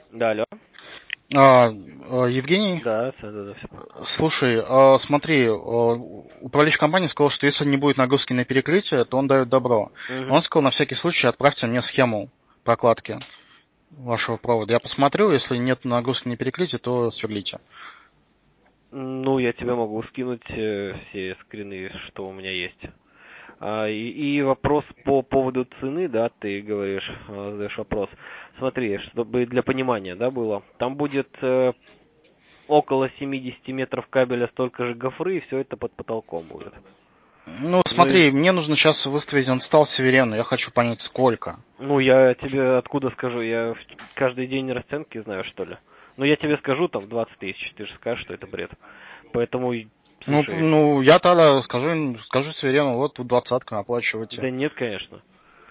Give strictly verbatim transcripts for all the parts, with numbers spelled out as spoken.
Да, алло. А, а, Евгений, Да, да, да, да, все. слушай, а, смотри, а, управляющий компании сказал, что если не будет нагрузки на перекрытие, то он дает добро. Он Угу. сказал, на всякий случай отправьте мне схему прокладки вашего провода. Я посмотрю, если нет нагрузки на перекрытие, то сверлите. Ну, я тебе могу скинуть э, все скрины, что у меня есть. А, и, и вопрос по поводу цены, да, ты говоришь, э, задаешь вопрос. Смотри, чтобы для понимания, да, было. Там будет э, около семьдесят метров кабеля, столько же гофры, и все это под потолком будет. Ну, Ну, и, смотри, мне нужно сейчас выставить инсталл Северена, я хочу понять, сколько. ну, я тебе откуда скажу, я в- каждый день расценки знаю, что ли. Ну, я тебе скажу, там, двадцать тысяч, ты же скажешь, что это бред. Поэтому, и- Ну, слушай, ну я тогда скажу, скажу Северену, вот тут двадцатка, оплачивайте. да нет, конечно.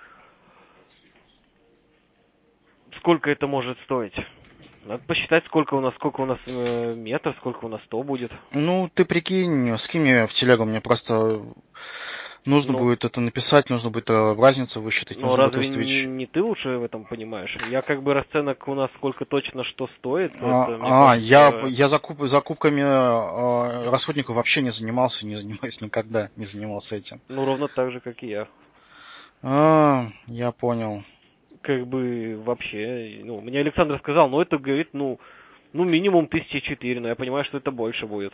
Сколько это может стоить? Надо посчитать, сколько у нас, сколько у нас э, метров, сколько у нас сто будет. Ну, ты прикинь, скинь мне в телегу, мне просто нужно Ну, будет это написать, нужно будет э, разницу высчитать, но нужно будет разве не, выставить. не ты лучше в этом понимаешь? Я как бы расценок у нас сколько точно что стоит, А, это, мне а, я, кажется, я закуп, закупками э, расходников вообще не занимался, не занимаюсь никогда, не занимался этим. ну, ровно так же, как и я. А, я понял. Как бы вообще, ну, мне Александр сказал, ну, это, говорит, ну, ну, минимум тысячи четыре, но я понимаю, что это больше будет.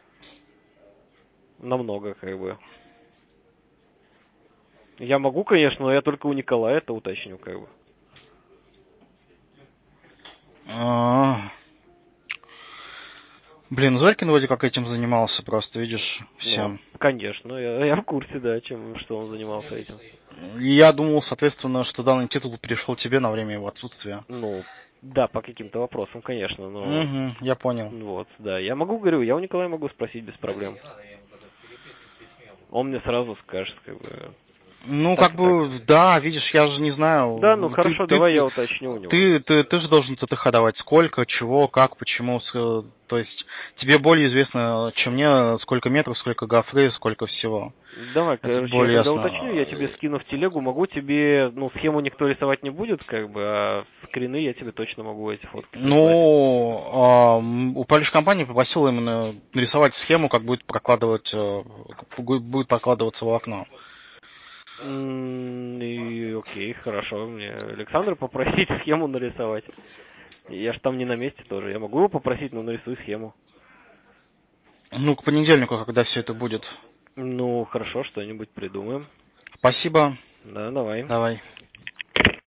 Намного, как бы. Я могу, конечно, но я только у Николая это уточню, как бы. А, блин, Зорькин вроде как этим занимался, просто видишь, Ну, всем. конечно, я, я в курсе, да, чем, что он занимался этим. И я думал, соответственно, что данный титул перешел тебе на время его отсутствия. Ну, да, по каким-то вопросам, конечно, но Угу, я понял. ну вот, да. Я могу, говорю, я у Николая могу спросить без проблем. Он мне сразу скажет, как бы, Ну, так как и так. бы, да, видишь, я же не Да, ну знаю. Ты, хорошо, ты, давай я ты, уточню у него. ты, ты, ты же должен ТТХ давать сколько, чего, как, почему. с- э, То есть тебе более известно, чем мне, сколько метров, сколько гофры, сколько всего. Давай, Это короче, я более тогда уточню, ясно. я тебе скину в телегу, могу тебе, ну, схему никто рисовать не будет, как бы, а скрины я тебе точно могу эти фотки прислать. Ну, а, м, управляющая компания попросила именно нарисовать схему, как будет прокладывать, э, как будет прокладываться волокно. М, И окей, хорошо, мне Александра попросить схему нарисовать. Я ж там не на месте тоже, я могу его попросить, но нарисуй схему. Ну, к понедельнику, когда все это будет. Ну, хорошо, что-нибудь придумаем. Спасибо. Да, давай. Давай.